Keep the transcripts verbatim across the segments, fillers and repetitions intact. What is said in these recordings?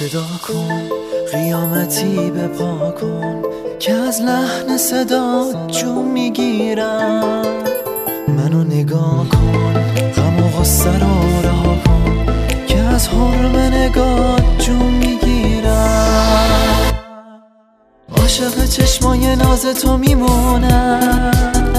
صدا کن قیامتی به پا کن که از لحن صدا جون میگیرم. منو نگاه کن غم و غصه رو رها کن که از حرم نگاه جون میگیرم. عاشق چشمای ناز تو میمونم،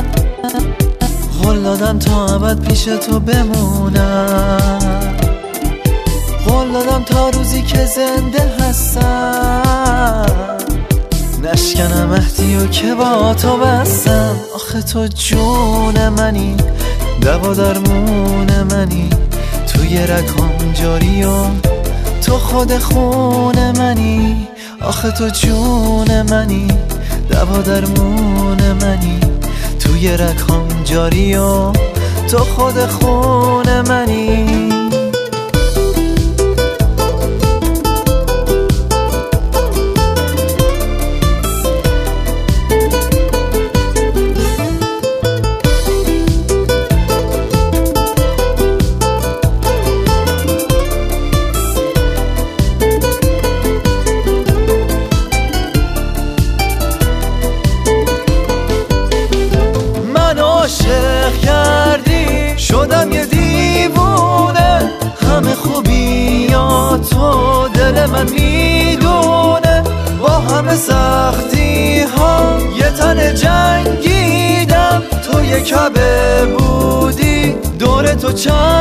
قول دادم تا ابد پیش تو بمونم، قول دادم تا روزی که زنده هستم نشکنم عهدی و که با تو بستم. آخه تو جون منی، دوا درمون منی، توی رگام جاری و تو خود خون منی. آخه تو جون منی، دوا درمون منی، توی رگام جاری و تو خود خون منی. عاشق کردی شدم یه دیوونه، همه خوبیات تو دل من میدونه. با همه سختی ها یه تن جنگیدم، تو یه کعبه بودی دور تو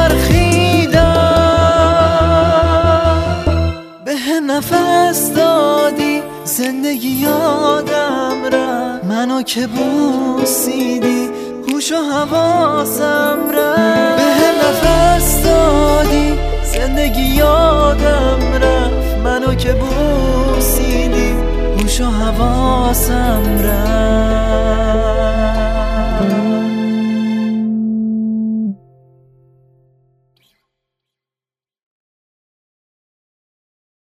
چرخیدم. به هم نفس دادی زندگی یادم رفت، منو که بوسیدی هوش و حواسم رفت. به هم نفس دادی زندگی یادم رفت، منو که بوسیدی هوش و حواسم رفت.